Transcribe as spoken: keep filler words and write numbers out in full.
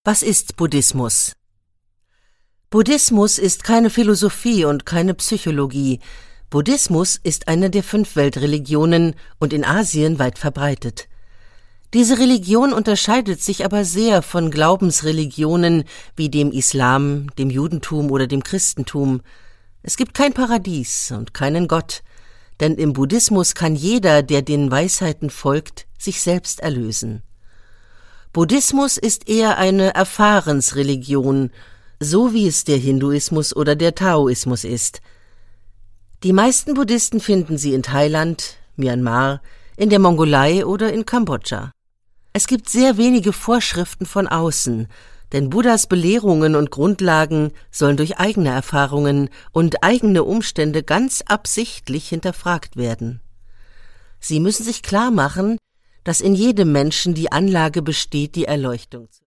Was ist Buddhismus? Buddhismus ist keine Philosophie und keine Psychologie. Buddhismus ist eine der fünf Weltreligionen und in Asien weit verbreitet. Diese Religion unterscheidet sich aber sehr von Glaubensreligionen wie dem Islam, dem Judentum oder dem Christentum. Es gibt kein Paradies und keinen Gott, denn im Buddhismus kann jeder, der den Weisheiten folgt, sich selbst erlösen. Buddhismus ist eher eine Erfahrensreligion, so wie es der Hinduismus oder der Taoismus ist. Die meisten Buddhisten finden sie in Thailand, Myanmar, in der Mongolei oder in Kambodscha. Es gibt sehr wenige Vorschriften von außen, denn Buddhas Belehrungen und Grundlagen sollen durch eigene Erfahrungen und eigene Umstände ganz absichtlich hinterfragt werden. Sie müssen sich klar machen, dass in jedem Menschen die Anlage besteht, die Erleuchtung zu